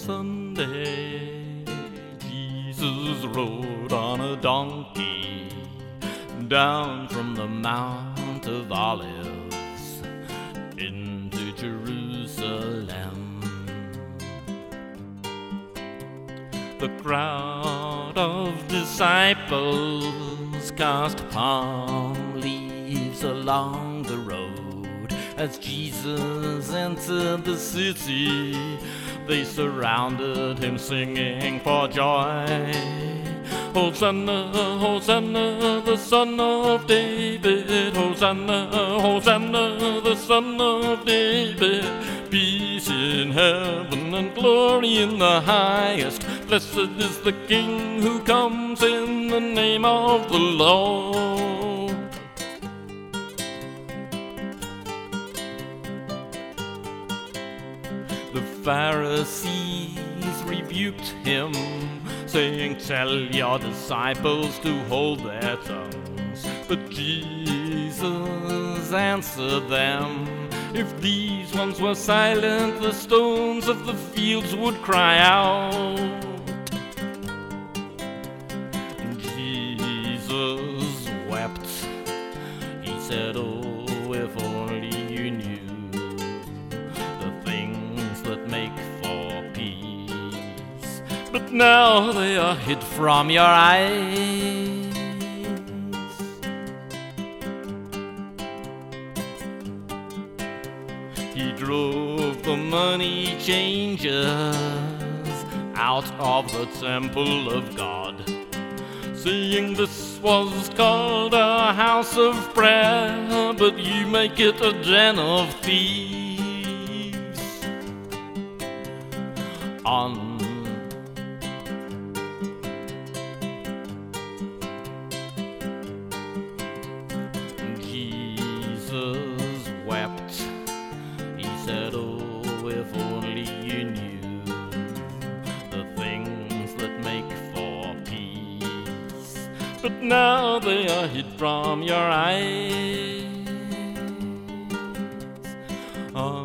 Sunday, Jesus rode on a donkey down from the Mount of Olives into Jerusalem. The crowd of disciples cast palm leaves along the road as Jesus entered the city. They surrounded him singing for joy. Hosanna, Hosanna, the Son of David. Hosanna, Hosanna, the Son of David. Peace in heaven and glory in the highest. Blessed is the King who comes in the name of the Lord. The Pharisees rebuked him, saying, "Tell your disciples to hold their tongues." But Jesus answered them, "If these ones were silent, the stones of the fields would cry out." Jesus wept. He said, "Oh, if only you knew the things that make for peace, but now they are hid from your eyes." He drove the money changers out of the temple of God, saying this was called a house of prayer, but you make it a den of thieves. On Jesus wept. He said, "Oh, if only you knew the things that make for peace, but now they are hid from your eyes."